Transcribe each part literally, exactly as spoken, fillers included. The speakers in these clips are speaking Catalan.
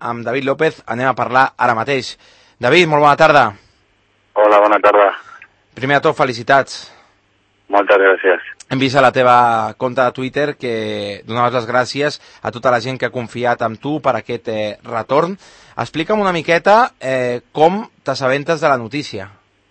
amb David López anem a parlar ara mateix. David, molt bona tarda. Hola, bona tarda. Primer de tot, felicitats. Moltes gràcies. Hem vist a la teva compte de Twitter que donaves les gràcies a tota la gent que ha confiat en tu per aquest eh, retorn. Explica'm una miqueta eh, com t'assabentes de la notícia.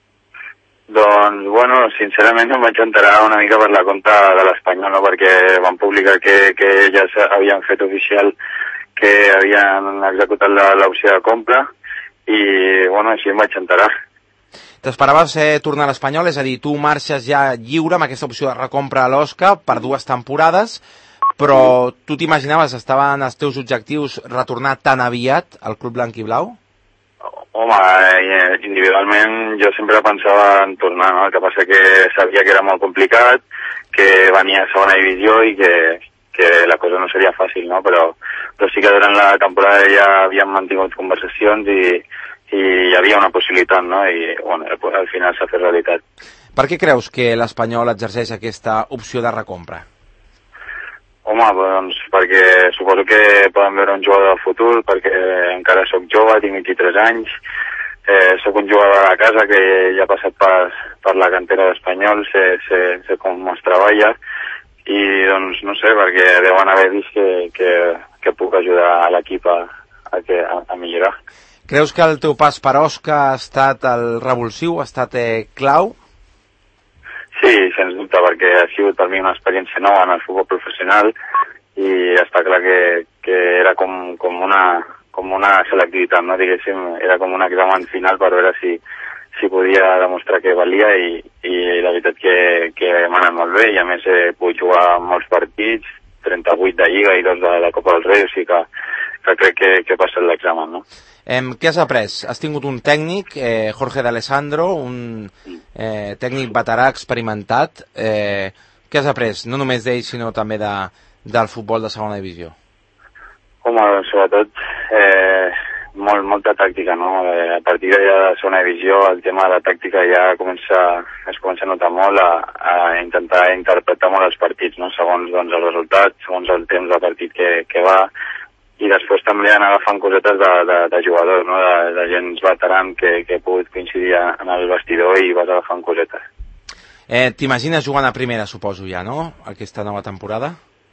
Doncs, bueno, sincerament em vaig enterar una mica per la compte de l'Espanyol, no? Perquè van publicar que, que ja havien fet oficial que havien executat l'opció de compra i, bueno, així em vaig enterar. T'esperaves eh, tornar a l'Espanyol? És a dir, tu marxes ja lliure amb aquesta opció de recompra a l'Osca per dues temporades, però tu t'imaginaves, estaven els teus objectius retornar tan aviat al club blanc i blau? Home, individualment jo sempre pensava en tornar, no? El que passa que sabia que era molt complicat, que venia a segona divisió i que, que la cosa no seria fàcil, no? Però, però sí que durant la temporada ja havíem mantingut conversacions i, i hi havia una possibilitat, no? I bueno, al final s'ha fet realitat. Per què creus que l'Espanyol exerceix aquesta opció de recompra? Home, doncs perquè suposo que poden veure un jugador de futur, perquè encara sóc jove, tinc vint-i-tres anys, eh, sóc un jugador de casa que ja ha passat per, per la cantera d'Espanyol, sé, sé, sé com es treballa, i doncs no sé, perquè deuen haver vist que, que, que puc ajudar a l'equip a, a, a, a millorar. Creus que el teu pas per Osca ha estat el revulsiu, ha estat eh, clau? Sí, sens dubte, perquè ha sigut per mi una experiència nova en el futbol professional i està clar que, que era com, com, una, com una selectivitat, no? Diguéssim, era com un examen final per veure si, si podia demostrar que valia i, i la veritat que, que m'ha anat molt bé i a més he pogut jugar molts partits, trenta-vuit de Lliga i dos de la Copa del Rei, o sigui que, que crec que, que he passat l'examen, no? Eh, què has après? Has tingut un tècnic, eh, Jorge D'Alessandro, un eh, tècnic veterà experimentat. Eh, què has après? No només d'ell, sinó també de, del futbol de segona divisió. Home, sobretot eh, molt, molta tàctica, no? Eh, a partir de la segona divisió el tema de la tàctica ja comença, es comença a notar molt, a, a intentar interpretar molt els partits, no? Segons doncs, el resultat, segons el temps del partit que, que va, i després també anar agafant cosetes de, de, de jugadors, no? de, de gent veteran que, que he pogut coincidir en el vestidor i vas agafant cosetes. Eh, T'imagines jugant a primera, suposo ja, no?, aquesta nova temporada?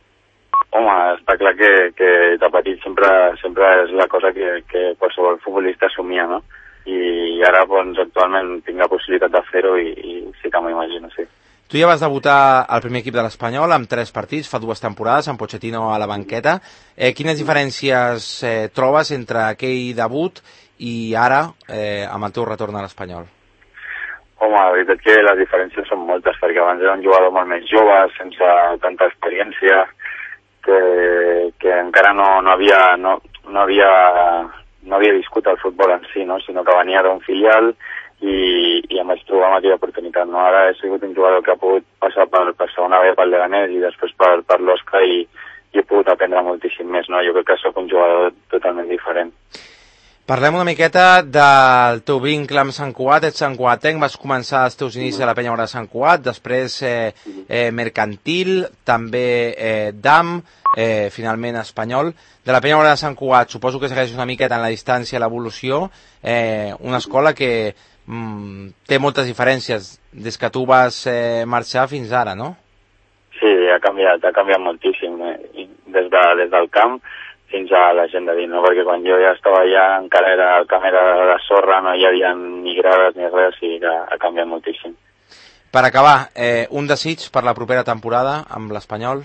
Home, està clar que, que de petit sempre, sempre és la cosa que, que qualsevol futbolista somia, no? I ara, doncs, actualment tinc la possibilitat de fer-ho i, i sí que m'ho imagino, sí. Tu ja vas debutar al primer equip de l'Espanyol amb tres partits, fa dues temporades, amb Pochettino a la banqueta. Eh, quines diferències eh, trobes entre aquell debut i ara eh, amb el teu retorn a l'Espanyol? Home, la veritat que les diferències són moltes, perquè abans era un jugador molt més jove, sense tanta experiència, que, que encara no, no, havia, no, no, havia, no havia viscut el futbol en si, no? Sinó que venia d'un filial i, i em vaig trobar amb aquella oportunitat, no? Ara he sigut un jugador que ha pogut passar per, per segona B pel Leganés i després per, per l'Osca i, i he pogut aprendre moltíssim més, no? Jo crec que sóc un jugador totalment diferent. Parlem una miqueta del teu vincle amb Sant Cugat. Ets santcugatenc, vas començar els teus inicis a la Penya Groga de Sant Cugat, després eh, eh, mercantil, també eh, D A M, eh, finalment espanyol. De la Penya Groga de Sant Cugat, suposo que segueixes una miqueta en la distància, l'evolució, eh, una escola que mm, té moltes diferències des que tu vas eh, marxar fins ara, no? Sí, ha canviat, ha canviat moltíssim, eh? des, de, des del camp fins a la gent de dins, no? Perquè quan jo ja estava allà encara era el camp era de sorra, no hi havia ni grades ni res, i ha, ha canviat moltíssim. Per acabar, eh, un desig per la propera temporada amb l'Espanyol?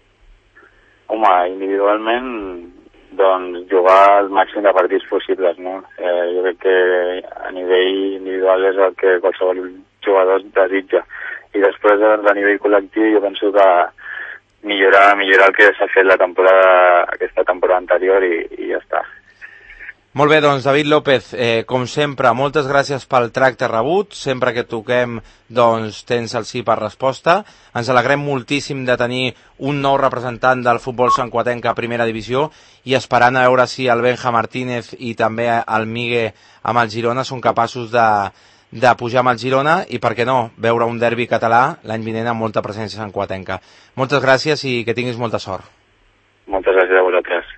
Home, individualment, doncs jugar el màxim de partits possibles, no? Eh, jo crec que a nivell individual és el que qualsevol jugador desitja. I després, doncs, a nivell col·lectiu, jo penso que millorar, millorar el que s'ha fet la temporada, aquesta temporada anterior i, i ja està. Molt bé, doncs David López, eh, com sempre, moltes gràcies pel tracte rebut. Sempre que toquem, doncs tens el sí per resposta. Ens alegrem moltíssim de tenir un nou representant del futbol santcugatenc a primera divisió i esperant a veure si el Benja Martínez i també el Migue amb el Girona són capaços de, de pujar amb el Girona i, per què no, veure un derbi català l'any vinent amb molta presència santcugatenca. Moltes gràcies i que tinguis molta sort. Moltes gràcies a vosaltres.